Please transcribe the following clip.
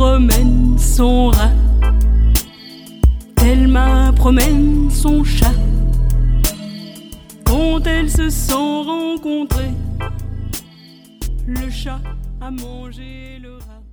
promène son rat, Thelma promène son chat. Quand elles se sont rencontrées, le chat a mangé le rat.